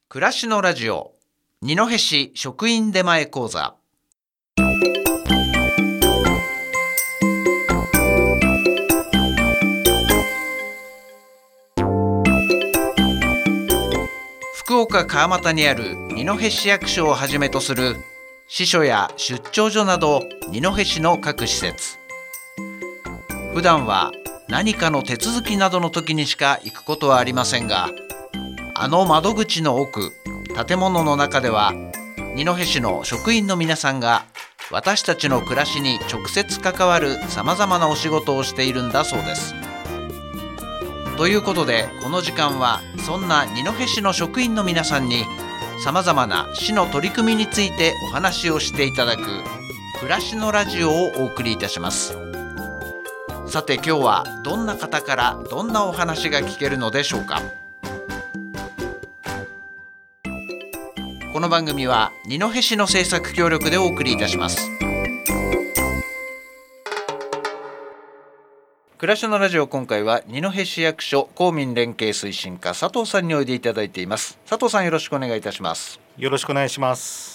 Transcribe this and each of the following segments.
暮らしのラジオ二戸市職員出前講座。福岡川俣にある二戸市役所をはじめとする支所や出張所など二戸市の各施設、普段は何かの手続きなどの時にしか行くことはありませんが、あの窓口の奥、建物の中では二戸市の職員の皆さんが私たちの暮らしに直接関わるさまざまなお仕事をしているんだそうです。ということで、この時間はそんな二戸市の職員の皆さんにさまざまな市の取り組みについてお話をしていただく暮らしのラジオをお送りいたします。さて、今日はどんな方からどんなお話が聞けるのでしょうか。この番組は二戸市の制作協力でお送りいたします。暮らしのラジオ、今回は二戸市役所公民連携推進課佐藤さんにおいでいただいています。佐藤さん、よろしくお願いいたします。 よろしくお願いします。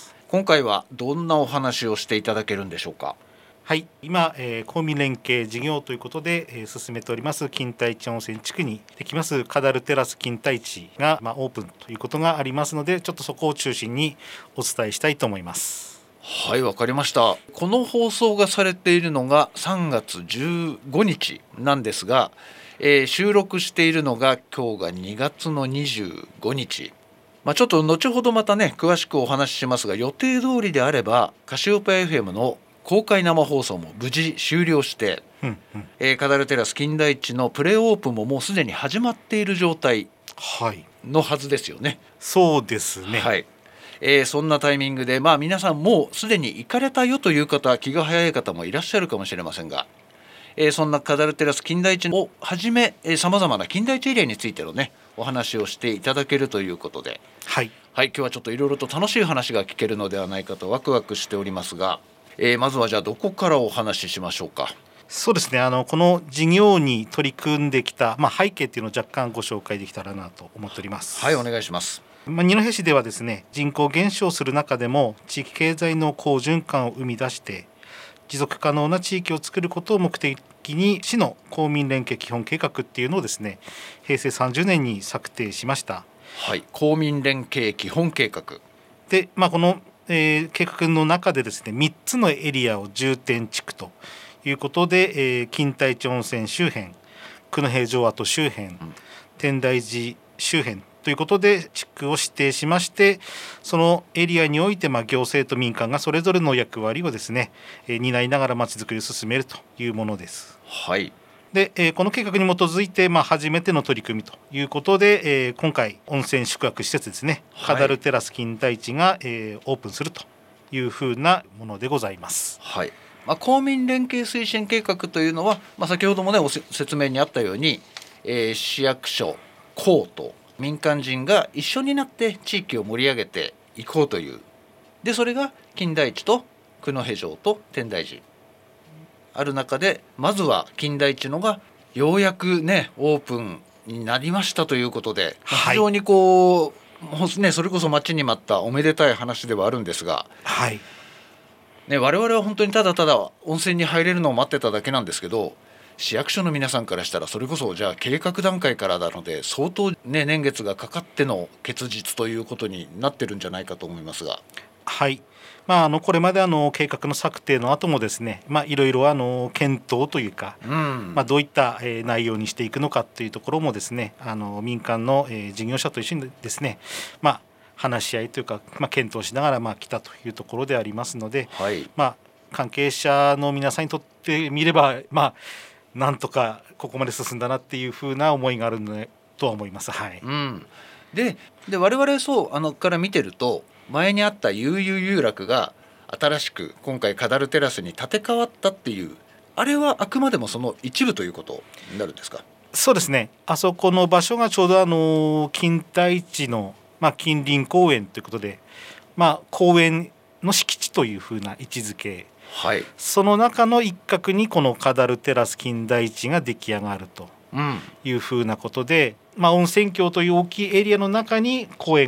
今回はどんなお話をしていただけるんでしょうか。 はい、今、公民連携事業ということで、進めております金田一温泉地区にできますカダルテラス金田一が、オープンということがありますので、ちょっとそこを中心にお伝えしたいと思います。 はい、わかりました。この放送がされているのが3月15日なんですが、収録しているのが今日が2月の25日。ちょっと後ほどまたね、詳しくお話ししますが、予定通りであればカシオペア FM の公開生放送も無事終了して、カダルテラス金田一のプレオープンももうすでに始まっている状態のはずですよね。 そうですね。 はい。そんなタイミングで、皆さんもうすでに行かれたよという方、気が早い方もいらっしゃるかもしれませんが、そんなカダルテラス金田一をはじめさまざまな金田一エリアについてのね、お話をしていただけるということで、はい、今日はちょっといろいろと楽しい話が聞けるのではないかとワクワクしておりますが、まずはじゃあどこからお話ししましょうか。 そうですね、この事業に取り組んできた、背景っていうのを若干ご紹介できたらなと思っております。 はい、お願いします。 二戸市ではですね、人口減少する中でも地域経済の好循環を生み出して持続可能な地域を作ることを目的に、市の公民連携基本計画っていうのをですね、平成30年に策定しました。 はい、公民連携基本計画で、この計画の中でですね、3つのエリアを重点地区ということで、金田一温泉周辺、久野平城跡周辺、天台寺周辺ということで地区を指定しまして、そのエリアにおいて行政と民間がそれぞれの役割をですね、担いながらまちづくりを進めるというものです。 はい。 で、この計画に基づいて、初めての取り組みということで、今回温泉宿泊施設ですね、カダルテラス金田一が、オープンするというふうなものでございます。 はい。公民連携推進計画というのは、先ほどもね説明にあったように、市役所、公と民間人が一緒になって地域を盛り上げていこうという。で、それが金田一と久野平城と天台寺ある中で、まずは金田一のがようやくねオープンになりましたということで、非常にそれこそ待ちに待ったおめでたい話ではあるんですが、我々は本当にただただ温泉に入れるのを待ってただけなんですけど、市役所の皆さんからしたらそれこそじゃあ計画段階からなので相当年月がかかっての結実ということになってるんじゃないかと思いますが。 はい。これまで計画の策定の後もですね、いろいろ検討というか、どういった内容にしていくのかというところもですね、民間の事業者と一緒にですね、話し合いというか、検討しながら来たというところでありますので、関係者の皆さんにとってみれば、なんとかここまで進んだなっていうふうな思いがあるのとは思います。はい。 で我々から見てると、前にあった悠々遊楽が新しく今回カダルテラスに建て替わったっていう、あれはあくまでもその一部ということになるんですか。 そうですね、あそこの場所がちょうど金田一の、近隣公園ということで、公園の敷地というふうな位置づけ、その中の一角にこのカダルテラス金田一が出来上がるというふうなことで、温泉郷という大きいエリアの中に公園があっ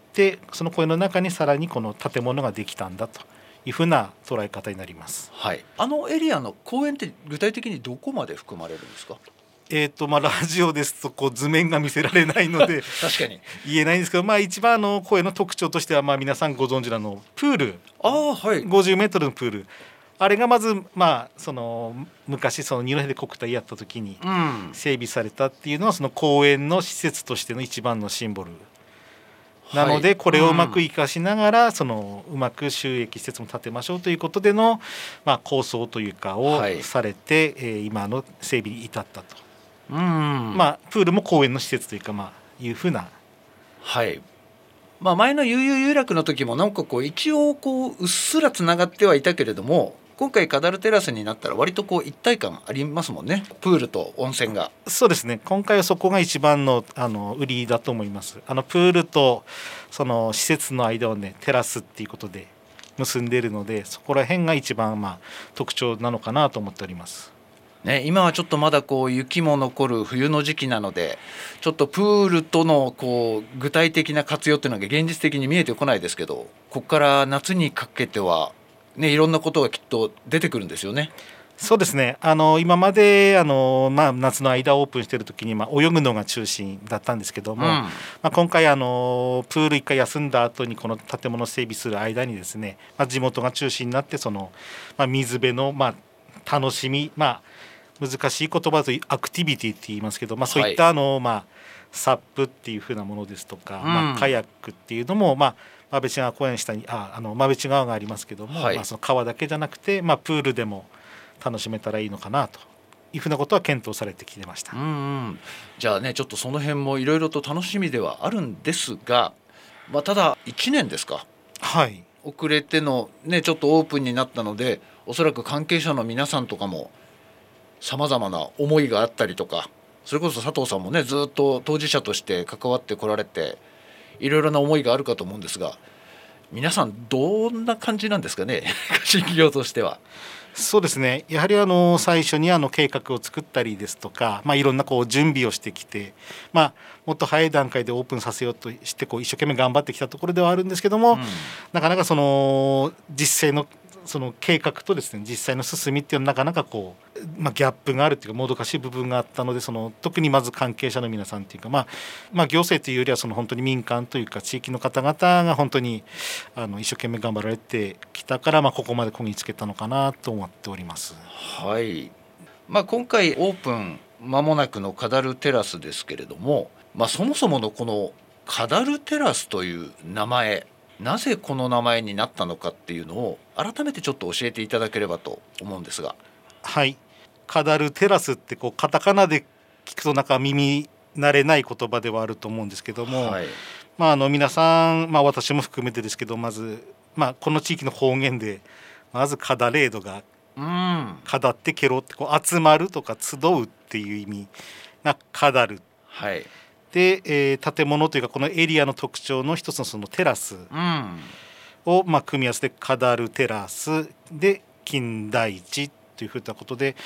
でその公園の中にさらにこの建物ができたんだというふうな捉え方になります。 はい、あのエリアの公園って具体的にどこまで含まれるんですか？ ラジオですとこう図面が見せられないので確かに言えないんですけど、一番公園の特徴としては、皆さんご存知のプール、 はい、 50メートルのプール、あれがまず、その昔その二戸で国体やった時に整備されたっていうのは、その公園の施設としての一番のシンボルなので、これをうまく生かしながら、そのうまく収益施設も建てましょうということでの、構想というかをされて、今の整備に至ったと。プールも公園の施設というか、いうふうな。 はい、前の悠々有楽の時もなんか一応うっすらつながってはいたけれども、今回カダルテラスになったら割と一体感ありますもんね、プールと温泉が。 そうですね、今回はそこが一番の売りだと思います。プールとその施設の間をね、テラスっていうことで結んでいるので、そこら辺が一番特徴なのかなと思っておりますね。今はちょっとまだ雪も残る冬の時期なので、ちょっとプールとの具体的な活用っていうのが現実的に見えてこないですけど、ここから夏にかけては、いろんなことがきっと出てくるんですよね。 そうですね、今まで夏の間オープンしている時に泳ぐのが中心だったんですけども、今回プール1回休んだ後にこの建物を整備する間にですね、地元が中心になってその、水辺の楽しみ、難しい言葉とアクティビティって言いますけど、そういったサップっていう風なものですとか、カヤックっていうのも馬淵川公園下に馬淵川がありますけども、その川だけじゃなくて、プールでも楽しめたらいいのかなというふうなことは検討されてきてました。 じゃあね、ちょっとその辺もいろいろと楽しみではあるんですが、ただ1年ですか、遅れてのね、ちょっとオープンになったので、おそらく関係者の皆さんとかもさまざまな思いがあったりとか、それこそ佐藤さんもね、ずっと当事者として関わってこられて、いろいろな思いがあるかと思うんですが、皆さんどんな感じなんですかね貸し企業としては。 そうですね、やはり最初に計画を作ったりですとか、いろんな準備をしてきて、もっと早い段階でオープンさせようとして一生懸命頑張ってきたところではあるんですけども、なかなかその実際のその計画とですね、実際の進みっていうのはなかなかギャップがあるっていうか、もどかしい部分があったので、特にまず関係者の皆さんっていうか、行政というよりは本当に民間というか地域の方々が本当に一生懸命頑張られてきたから、ここまでこぎつけたのかなと思っております。 はい、今回オープン間もなくのカダルテラスですけれども、そもそものこのカダルテラスという名前、なぜこの名前になったのかっていうのを改めてちょっと教えていただければと思うんですが。 はい、カダルテラスってカタカナで聞くとなんか耳慣れない言葉ではあると思うんですけども、皆さん、私も含めてですけど、まず、この地域の方言でまずカダレードが、カダってケロって集まるとか集うっていう意味がカダル、で、建物というかこのエリアの特徴の一つのそのテラスを、組み合わせてカダルテラスで金大地というふうなことで、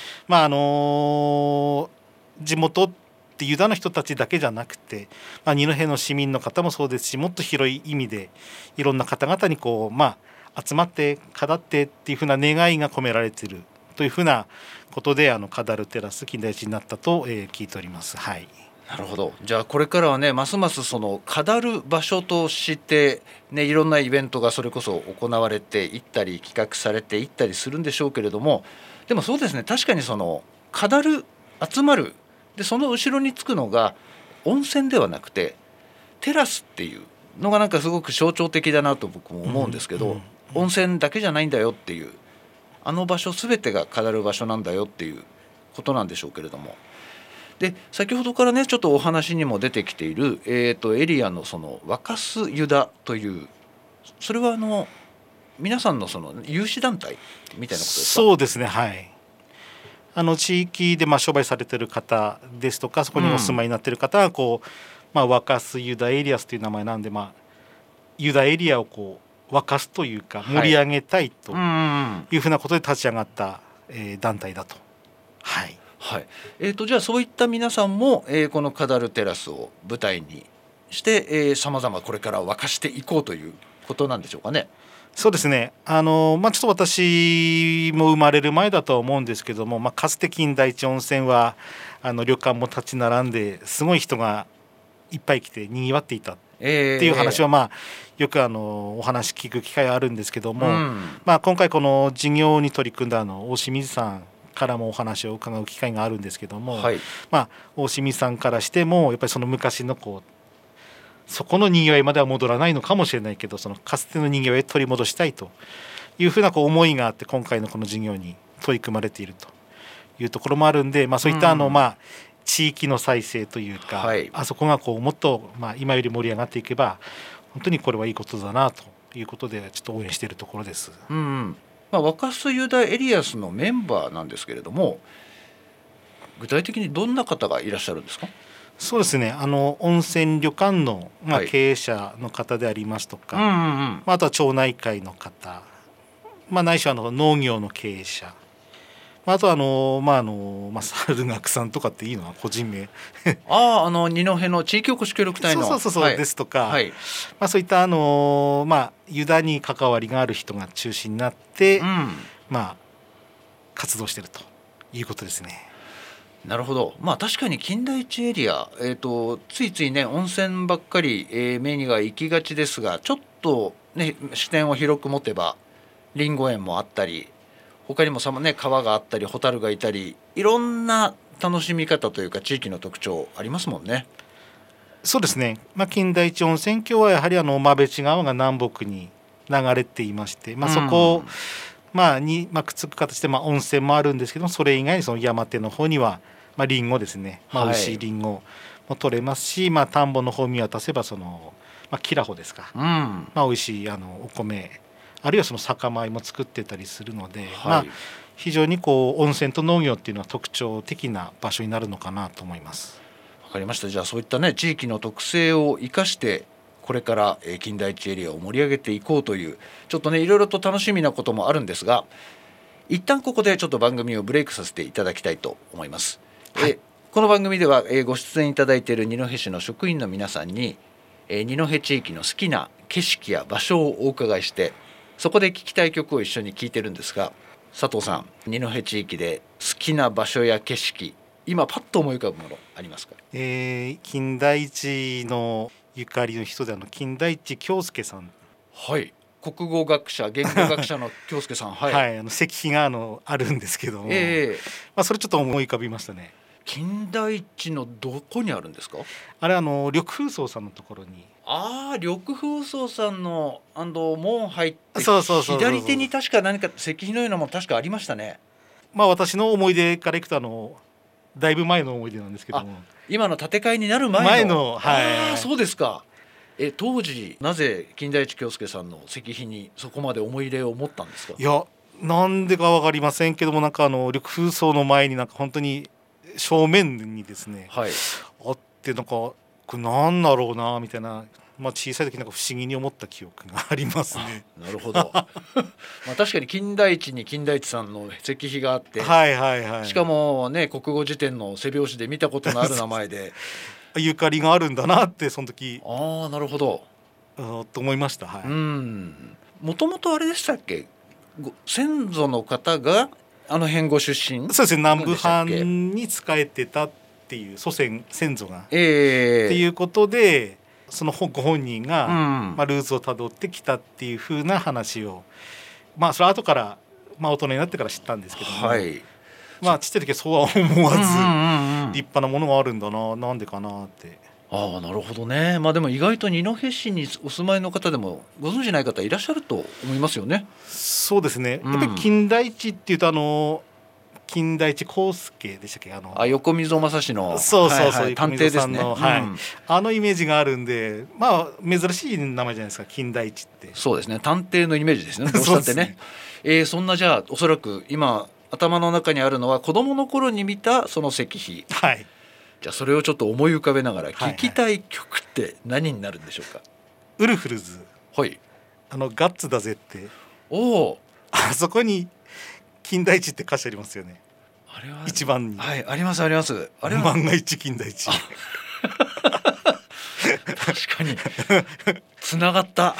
地元ってユダの人たちだけじゃなくて、二戸の市民の方もそうですし、もっと広い意味でいろんな方々に集まって語ってっていうふうな願いが込められているというふうなことでカダルテラス金大地になったと、聞いております。 なるほど。じゃあこれからはね、ますますその語る場所としてね、いろんなイベントがそれこそ行われていったり企画されていったりするんでしょうけれども、でもそうですね、確かにその語る、集まるで、その後ろにつくのが温泉ではなくてテラスっていうのがなんかすごく象徴的だなと僕も思うんですけど、温泉だけじゃないんだよっていう、あの場所全てが語る場所なんだよっていうことなんでしょうけれども、で先ほどからねちょっとお話にも出てきている、エリアのその若洲ユダという、それは皆さんのその有志団体みたいなことですか？ そうですね、地域で商売されている方ですとか、そこにお住まいになっている方は若洲ユダエリアスという名前なんで、ユダエリアを沸かすというか盛り上げたいというふうなことで立ち上がった、団体だと。じゃあそういった皆さんも、このカダルテラスを舞台にしてさまざまこれから沸かしていこうということなんでしょうかね。 そうですね、ちょっと私も生まれる前だとは思うんですけども、かつて金田一温泉は旅館も立ち並んですごい人がいっぱい来てにぎわっていたっていう話は、よくお話聞く機会あるんですけども、今回この事業に取り組んだ大清水さんからもお話を伺う機会があるんですけども、大清水さんからしてもやっぱりその昔のそこのにぎわいまでは戻らないのかもしれないけど、そのかつてのにぎわいを取り戻したいというふうな思いがあって今回のこの事業に取り組まれているというところもあるんで、そういった地域の再生というか、あそこがもっと今より盛り上がっていけば本当にこれはいいことだなということでちょっと応援しているところです。 若洲ユダエリアスのメンバーなんですけれども、具体的にどんな方がいらっしゃるんですか？ そうですね、温泉旅館の、経営者の方でありますとか、あとは町内会の方、ないしは農業の経営者、あとは猿楽さんとかっていいのは個人名二戸の地域おこし協力隊のそうですとか、そういったユダに関わりがある人が中心になって、活動しているということですね。 なるほど。確かに金田一エリア、ついついね温泉ばっかり、目にが行きがちですが、ちょっとね視点を広く持てばりんご園もあったり、他にも川があったりホタルがいたり、いろんな楽しみ方というか地域の特徴ありますもんね。 そうですね、金田一温泉郷はやはり馬淵川が南北に流れていまして、そこをにくっつく形で温泉もあるんですけども、それ以外にその山手の方にはリンゴですね、美味しいリンゴも取れますし、田んぼの方見渡せばキラホですか、美味しいお米、あるいはその酒米も作ってたりするので、非常に温泉と農業っていうのは特徴的な場所になるのかなと思います。 わかりました。じゃあそういった地域の特性を生かしてこれから金田一エリアを盛り上げていこうという、ちょっといろいろと楽しみなこともあるんですが、一旦ここでちょっと番組をブレイクさせていただきたいと思います。この番組ではご出演いただいている二戸市の職員の皆さんに二戸地域の好きな景色や場所をお伺いして、そこで聴きたい曲を一緒に聴いてるんですが、佐藤さん、二戸地域で好きな場所や景色、今パッと思い浮かぶものありますか？ 金田一のゆかりの人で金田一京介さん、 国語学者言語学者の京介さん石碑があるんですけども、それちょっと思い浮かびましたね。 金田一のどこにあるんですか？ あれ緑風荘さんのところに。 緑風荘さんの門入ってそう左手に確か何か石碑のようなもの確かありましたね。 私の思い出からいくとだいぶ前の思い出なんですけども、 今の建て替えになる前のそうですか。当時なぜ金田一京介さんの石碑にそこまで思い入れを持ったんですか？ いや、なんでか分かりませんけども、緑風荘の前に本当に正面にですね、あってこれなんだろうなみたいな、小さい時不思議に思った記憶がありますね。 なるほど確かに金田一に金田一さんの石碑があって、しかも国語辞典の背表紙で見たことのある名前でゆかりがあるんだなってその時なるほどと思いました。 もともとあれでしたっけ、先祖の方が辺ご出身？ そうですね、南部藩に仕えてたっていう先祖が、っていうことでそのご本人が、ルーツをたどってきたっていう風な話を、それは後から、大人になってから知ったんですけども、ちっちゃい時はそうは思わず、立派なものがあるんだな、なんでかなって。 なるほどね。でも意外と二戸市にお住まいの方でもご存じない方いらっしゃると思いますよね。 そうですね、やっぱり金田一っていうと金田一耕介でしたっけ、 横溝正史のそう探偵ですね。 イメージがあるんで、珍しい名前じゃないですか、金田一って。 そうですね、探偵のイメージですね、どうしたってね。そんなじゃあおそらく今頭の中にあるのは子どもの頃に見たその石碑、じゃあそれをちょっと思い浮かべながら聴きたい曲って何になるんでしょうか？ ウルフルズ、ガッツだぜって、あそこに金田一って歌詞ありますよね。 あれは一番に、 ありますあります。あれは万が一金田一確かにつながった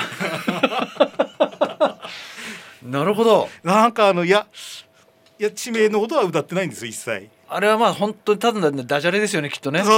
なるほど。 なんかいや地名のことは歌ってないんですよ一切。 あれはまあ本当にただのダジャレですよねきっとね。 そう。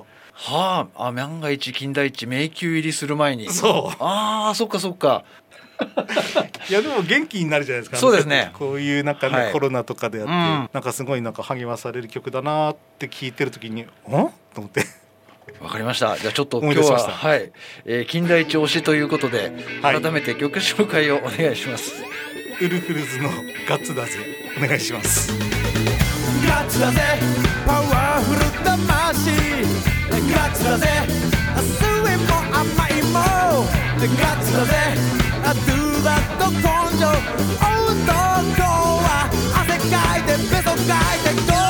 はあ、万が一金田一迷宮入りする前に。 そう。 ああ、そっかそっか。 いやでも元気になるじゃないですか。 そうですね。 こういうなんかね、はい、コロナとかであって、なんかすごいなんか励まされる曲だなって聞いてる時に、と思って。 わかりました。じゃあちょっと今日ははい、金田一推しということで、はい、改めて曲紹介をお願いします。 ウルフルズのガッツだぜお願いします。 ガッツだぜパワフル魂、ガッツだぜ酸いも甘いも、ガッツだぜドゥダと根性、男は汗かいてベソかいてゴ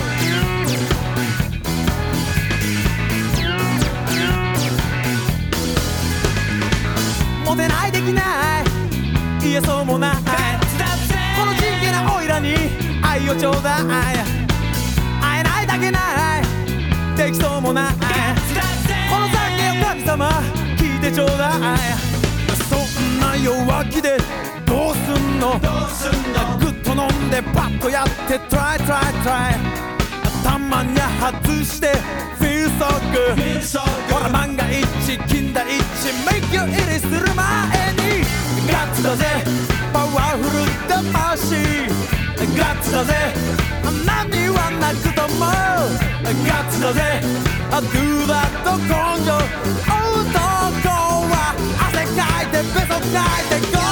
ー、モテないできない言えそうもない、この人気なオイラに愛をちょうだい、会えないだけないできそうもない、この懺悔を神様聞いてちょうだい、そんな弱気でどうすんの、ぐっと飲んでパッとやってトライたまには外して Feel so good、 ほら万が一金田一迷宮入りする前にガッツだぜパワフル魂、ガッツだぜ何はなくとも、ガッツだぜ Do that と根性、男は汗かいてベソかいて Go、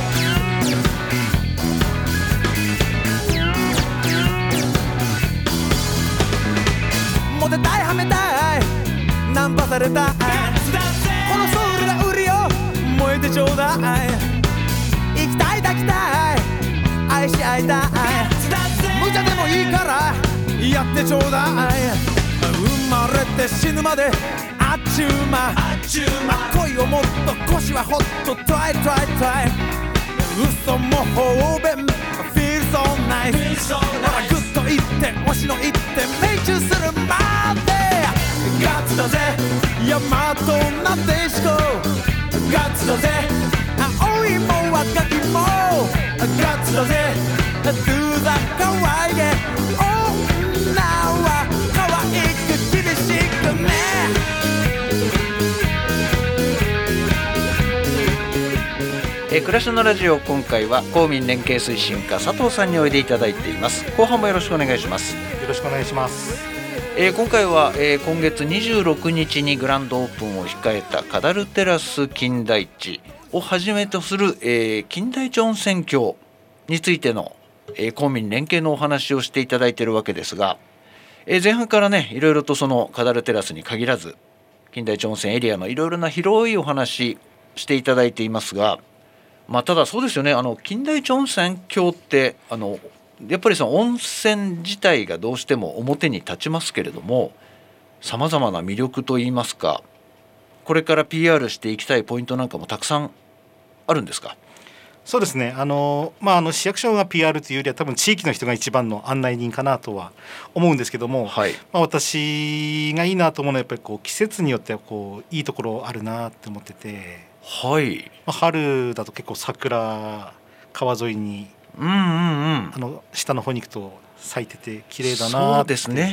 モテたいはめたいナンパされたい、このソウルが売りよ燃えてちょうだい、生きたい抱きたい愛し合いたい、無茶でもいいからやってちょうだい、生まれて死ぬまであっちゅう間、恋をもっと腰はホットトライ嘘も方便 Feel so nice、 ほらグッと言って推しの言って命中するまで、ガッツだぜ大和なでしこ、ガッツだぜ青いも若きも、ガッツだぜ Do that かわいげ女はかわいく厳しくね、 暮らしのラジオ、今回は公民連携推進課佐藤さんにおいでいただいています。後半もよろしくお願いします。 よろしくお願いします。 今回は、今月26日にグランドオープンを控えたカダルテラス金田一をはじめとする、金田一温泉郷についての、公民連携のお話をしていただいているわけですが、前半からねいろいろとそのカダルテラスに限らず金田一温泉エリアのいろいろな広いお話していただいていますが、ただそうですよね、金田一温泉郷ってやっぱりその温泉自体がどうしても表に立ちますけれども、さまざまな魅力といいますか、これから PR していきたいポイントなんかもたくさんあるんですか？ そうですね、市役所が PR というよりは多分地域の人が一番の案内人かなとは思うんですけども、はい、私がいいなと思うのはやっぱりこう季節によってはこういいところあるなって思ってて、 はい、 春だと結構桜川沿いに、下の方に行くと咲いてて綺麗だなって。 そうですね、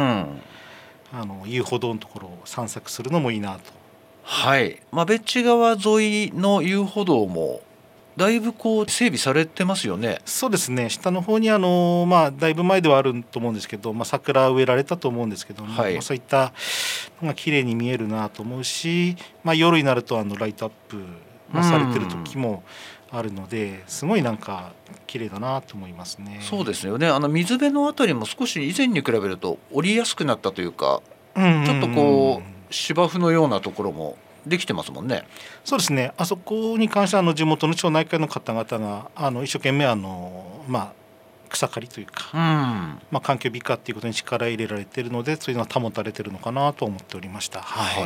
遊歩道のところを散策するのもいいなと。 はい、別地川沿いの遊歩道もだいぶこう整備されてますよね。 そうですね、下の方にだいぶ前ではあると思うんですけど、桜植えられたと思うんですけども、そういったのが綺麗に見えるなと思うし、夜になるとライトアップ、されてる時もあるので、すごいなんか綺麗だなと思いますね。 そうですよね、水辺のあたりも少し以前に比べると降りやすくなったというか、ちょっとこう芝生のようなところもできてますもんね。 そうですね、あそこに関しては地元の町内会の方々が一生懸命草刈りというか、環境美化っていうことに力入れられているので、そういうのは保たれているのかなと思っておりました。はい、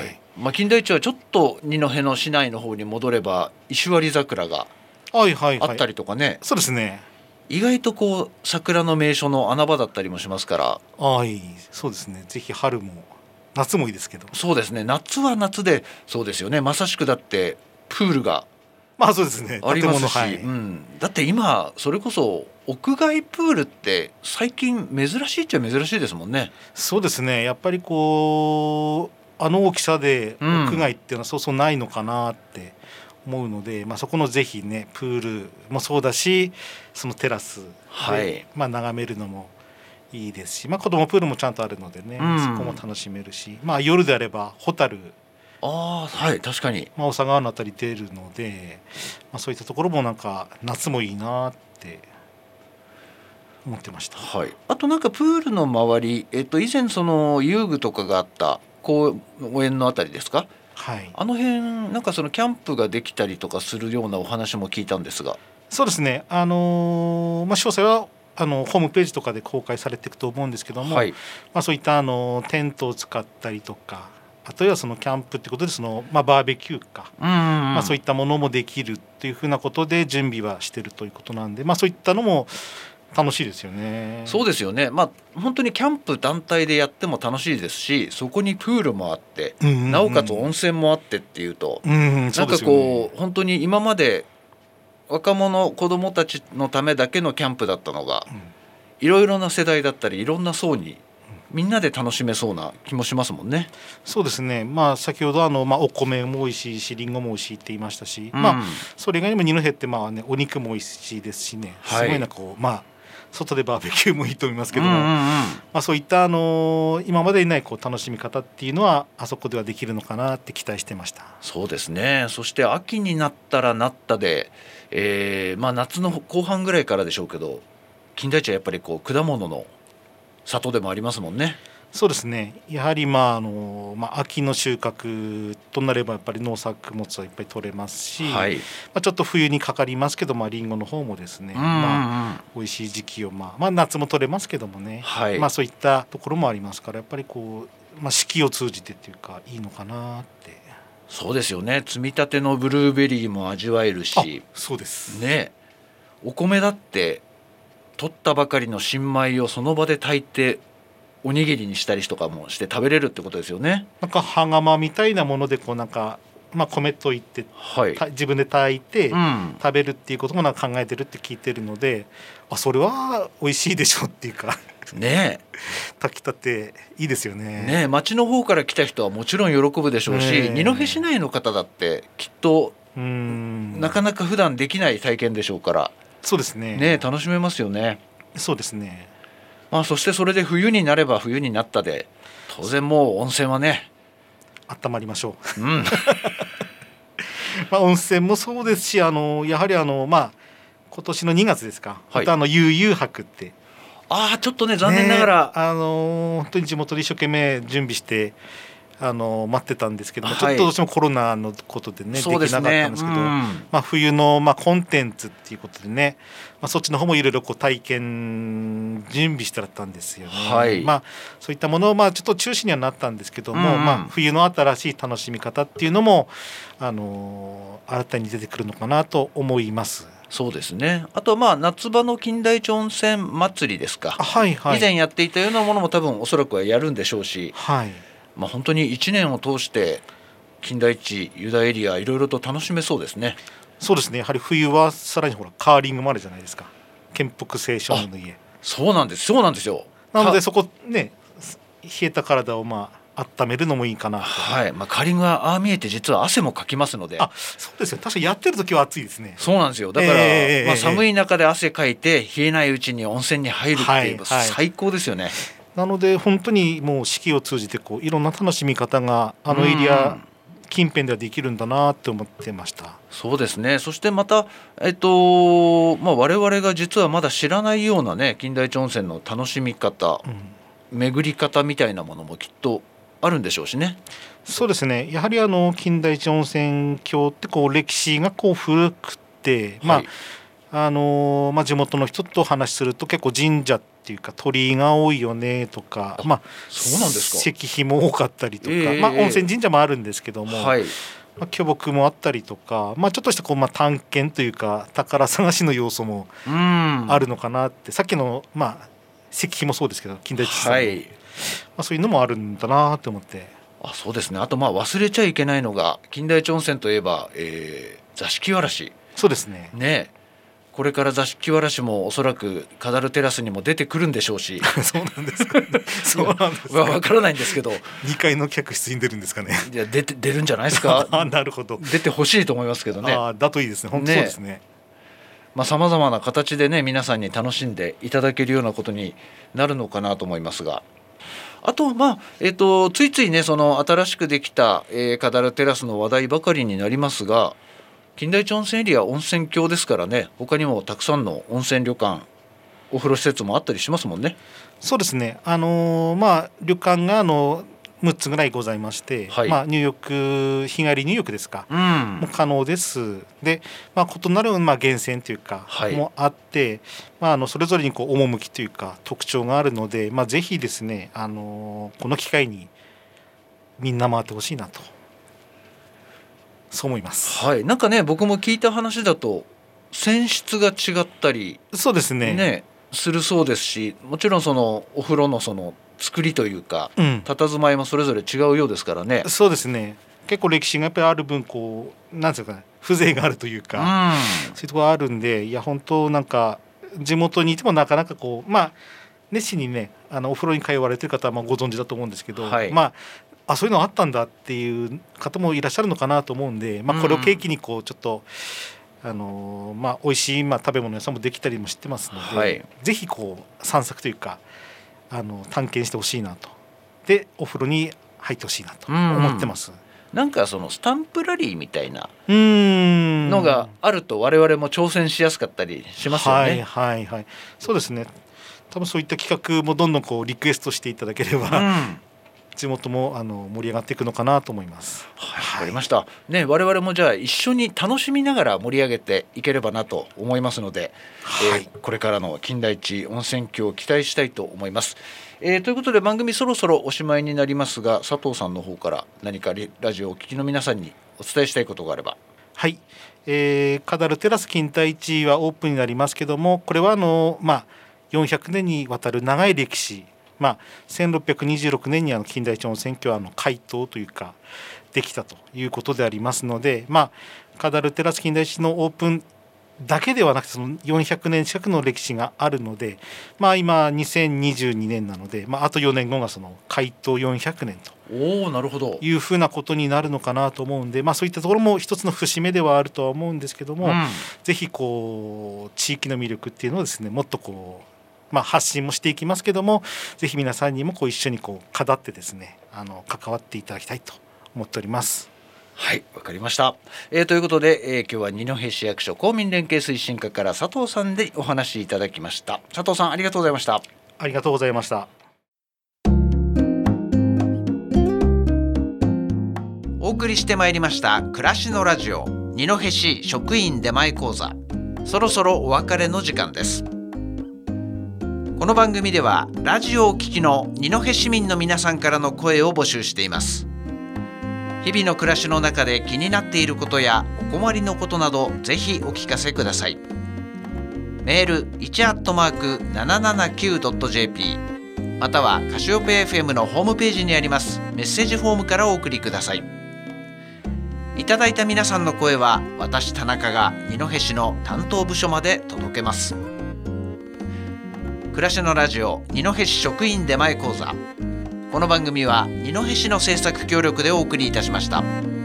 金田一はちょっと二戸の市内の方に戻れば石割桜があったりとかね、 そうですね、 意外とこう桜の名所の穴場だったりもしますから、 そうですね、ぜひ春も夏もいいですけど。 そうですね、夏は夏でそうですよね。まさしくだってプールがまあそうですね、 ありますし、 はいだって今それこそ屋外プールって最近珍しいっちゃ珍しいですもんね。 そうですね、やっぱりこうあの大きさで屋外っていうのはそうそうないのかなって思うので、そこのぜひねプールもそうだし、そのテラスで、眺めるのもいいですし、子供プールもちゃんとあるのでね、そこも楽しめるし、夜であればホタル、 確かに、 大佐川のあたり出るので、そういったところもなんか夏もいいなって思ってました。 あとなんかプールの周り、以前その遊具とかがあった公園のあたりですか、あの辺なんかそのキャンプができたりとかするようなお話も聞いたんですが。 そうですね、詳細はホームページとかで公開されていくと思うんですけども、そういったテントを使ったりとか、あとはそのキャンプってことでバーベキューか、そういったものもできるっていうふうなことで準備はしてるということなんで、そういったのも楽しいですよね。 そうですよね。本当にキャンプ団体でやっても楽しいですし、そこにプールもあって、なおかつ温泉もあってっていうと、なんかこう本当に今まで若者子どもたちのためだけのキャンプだったのが、いろいろな世代だったりいろんな層にみんなで楽しめそうな気もしますもんね。 そうですね、先ほどお米も美味しいし、りんごも美味しいって言いましたし、それ以外にも二戸ってお肉も美味しいですしね、すごいなこう外でバーベキューもいいと思いますけども、そういった今までにない楽しみ方っていうのはあそこではできるのかなって期待してました。 そうですね。そして秋になったらなったで、夏の後半ぐらいからでしょうけど、金田一はやっぱり果物の里でもありますもんね。 そうですね、やはり秋の収穫となればやっぱり農作物はいっぱい取れますし、ちょっと冬にかかりますけど、りんごの方もですね、美味しい時期を夏も取れますけどもね、そういったところもありますから、やっぱり四季を通じてっていうかいいのかなって。 そうですよね。摘みたてのブルーベリーも味わえるし、 そうですね。お米だって取ったばかりの新米をその場で炊いておにぎりにしたりとかもして食べれるってことですよね。 なんか羽釜みたいなもので米といって、自分で炊いて食べるっていうことも考えてるって聞いてるので、それは美味しいでしょっていうかね、 炊きたていいですよね。 町の方から来た人はもちろん喜ぶでしょうし、二戸市内の方だってきっとなかなか普段できない体験でしょうから、 そうですね、 楽しめますよね。 そうですね。 そしてそれで冬になれば冬になったで、当然もう温泉はね温まりましょう、温泉もそうですし、やはり今年の2月ですか、悠々白ってちょっとね残念ながら、 本当に地元で一生懸命準備して待ってたんですけども、ちょっとどうしてもコロナのことでねできなかったんですけど、冬のコンテンツっていうことでね、そっちの方もいろいろ体験準備してたんですよね。そういったものをちょっと中止にはなったんですけども、冬の新しい楽しみ方っていうのも新たに出てくるのかなと思います。 そうですね。あと夏場の金田一温泉祭りですか、以前やっていたようなものも多分おそらくはやるんでしょうし、本当に1年を通して金田一湯田エリアいろいろと楽しめそうですね。 そうですね、やはり冬はさらにカーリングもあるじゃないですか、県北青少年の家。 そうなんですよ。 なのでそこね、冷えた体を温めるのもいいかなと。 カーリングはああ見えて実は汗もかきますので。 そうですよ、確かにやってる時は暑いですね。 そうなんですよ。だから、寒い中で汗かいて冷えないうちに温泉に入るっていう、最高ですよね。 なので本当にもう四季を通じていろんな楽しみ方がエリア近辺ではできるんだなって思ってました。 そうですね。そしてまた、我々が実はまだ知らないようなね金田一温泉の楽しみ方、巡り方みたいなものもきっとあるんでしょうしね。 そうですね、やはり金田一温泉郷って歴史が古くて、地元の人と話すると結構神社っていうか鳥居が多いよねとか、 そうなんですか。 石碑も多かったりとか、温泉神社もあるんですけども、巨木もあったりとか、ちょっとした探検というか宝探しの要素もあるのかなって、さっきの石碑もそうですけど金田一さん、 はいそういうのもあるんだなと思って。 そうですね。あと忘れちゃいけないのが金田一温泉といえば、座敷わらしそうですね。 ね、これから座敷わらしもおそらくカダルテラスにも出てくるんでしょうしそうなんですか、ね、そうなんですか、 分からないんですけど 2階の客室に出るんですかね。 いや出るんじゃないですかなるほど、 出てほしいと思いますけどね。 だといいですね、本当そうですね。 さまざまな形でね皆さんに楽しんでいただけるようなことになるのかなと思いますが、あとついついねその新しくできた、カダルテラスの話題ばかりになりますが、金田一温泉エリア温泉郷ですからね、他にもたくさんの温泉旅館お風呂施設もあったりしますもんね。 そうですね、旅館が6つぐらいございまして、 はい入浴日帰り入浴ですか、も可能です。で、異なる源泉というか、 はいもあって、それぞれに趣というか特徴があるので、ぜひですね、この機会にみんな回ってほしいなとそう思います。 はい、なんかね僕も聞いた話だと泉質が違ったりそうですね、 するそうですし、もちろんそのお風呂のその作りというか、佇まいもそれぞれ違うようですからね。 そうですね、結構歴史がやっぱりある分なんていうかね、風情があるというか、そういうところがあるんで、いや本当なんか地元にいてもなかなか熱心にねお風呂に通われてる方はご存知だと思うんですけど、 はいそういうのあったんだっていう方もいらっしゃるのかなと思うんで、これを契機にちょっと美味しい食べ物屋さんもできたりもしてますので、 はい、 ぜひ散策というか探検してほしいなと、でお風呂に入ってほしいなと思ってます。 なんかそのスタンプラリーみたいなのがあると我々も挑戦しやすかったりしますよね。 はいはい、そうですね。多分そういった企画もどんどんリクエストしていただければ、地元も盛り上がっていくのかなと思います。 わかりました、ね、我々もじゃあ一緒に楽しみながら盛り上げていければなと思いますので、これからの金田一温泉郷を期待したいと思います。ということで番組そろそろおしまいになりますが、佐藤さんの方から何かラジオをお聞きの皆さんにお伝えしたいことがあれば。 はい、カダルテラス金田一はオープンになりますけども、これは400年にわたる長い歴史、1626年に金田一温泉郷は開湯というかできたということでありますので、カダルテラス金田一のオープンだけではなくてその400年近くの歴史があるので、今2022年なので、あと4年後がその開湯400年となるほどいうふうなことになるのかなと思うんで、そういったところも一つの節目ではあるとは思うんですけども、ぜひ地域の魅力っていうのをですね、もっと発信もしていきますけども、ぜひ皆さんにも一緒に語ってですね関わっていただきたいと思っております。 はい、わかりました。ということで、今日は二戸市役所公民連携推進課から佐藤さんでお話しいただきました。佐藤さんありがとうございました。 ありがとうございました。 お送りしてまいりました暮らしのラジオ二戸市職員出前講座、そろそろお別れの時間です。この番組ではラジオを聴きの二戸市民の皆さんからの声を募集しています。日々の暮らしの中で気になっていることやお困りのことなどぜひお聞かせください。メール 1@779.jp またはカシオペ FM のホームページにありますメッセージフォームからお送りください。いただいた皆さんの声は私田中が二戸市の担当部署まで届けます。暮らしのラジオ二戸市職員出前講座、この番組は二戸市の制作協力でお送りいたしました。